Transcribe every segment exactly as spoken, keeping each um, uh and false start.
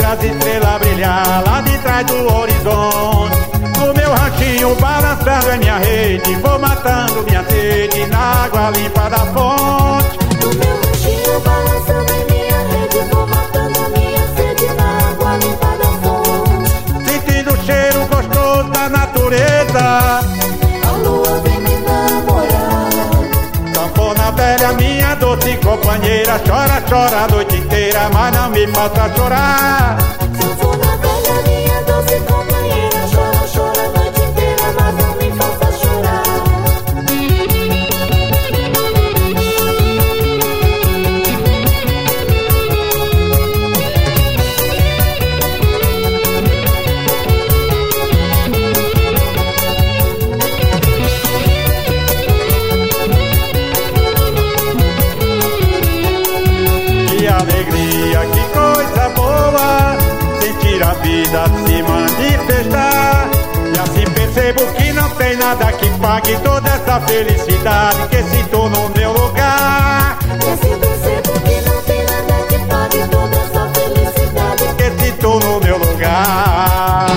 as estrelas brilhar lá de trás do horizonte. No meu ranchinho balançando é minha rede, vou matando minha sede na água limpa da fonte. No meu ranchinho balançando é minha rede, vou matando minha sede na água limpa da fonte. Sentindo o cheiro gostoso da natureza, a lua vem me namorar. sanfona velha, minha doce companheira, chora, chora a noite inteira, mas não me falta chorar. Sanfona velha, minha doce companheira, chora, chora a noite inteira, mas não me faça chorar. Que alegria, que coisa boa, sentir a vida se manifestar. E assim percebo que não tem nada que pague toda essa felicidade que sinto no meu lugar. E assim percebo que não tem nada que pague toda essa felicidade Que sinto no meu lugar.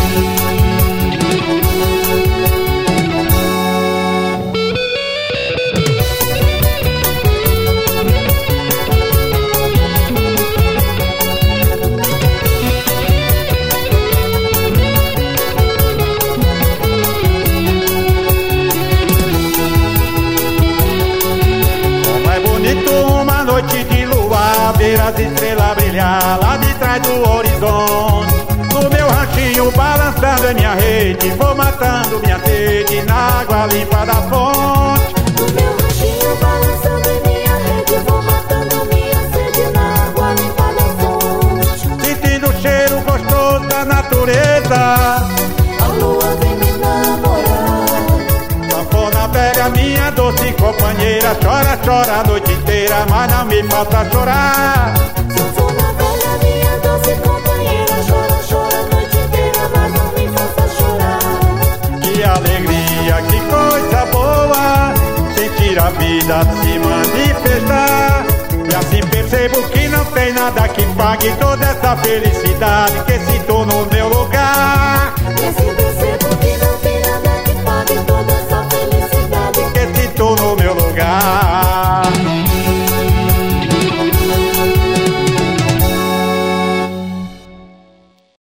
Uma noite de lua, ver as estrelas brilhar lá de trás do horizonte. No meu ranchinho balançando é minha rede, vou matando minha sede na água limpa da fonte. No meu ranchinho balançando é minha rede, vou matando minha sede na água limpa da fonte. Sentindo o cheiro gostoso da natureza, A lua vem me namorar. sanfona velha, minha doce companheira, chora, chora a noite inteira, mas não me falta chorar. Sanfona velha, minha doce companheira, chora, chora a noite inteira, mas não me faça chorar. Que alegria, que coisa boa, sentir a vida se manifestar. E assim percebo que não tem nada que pague toda essa felicidade que sinto no meu lugar. E assim percebo que não tem nada que pague toda essa felicidade Que sinto no meu lugar.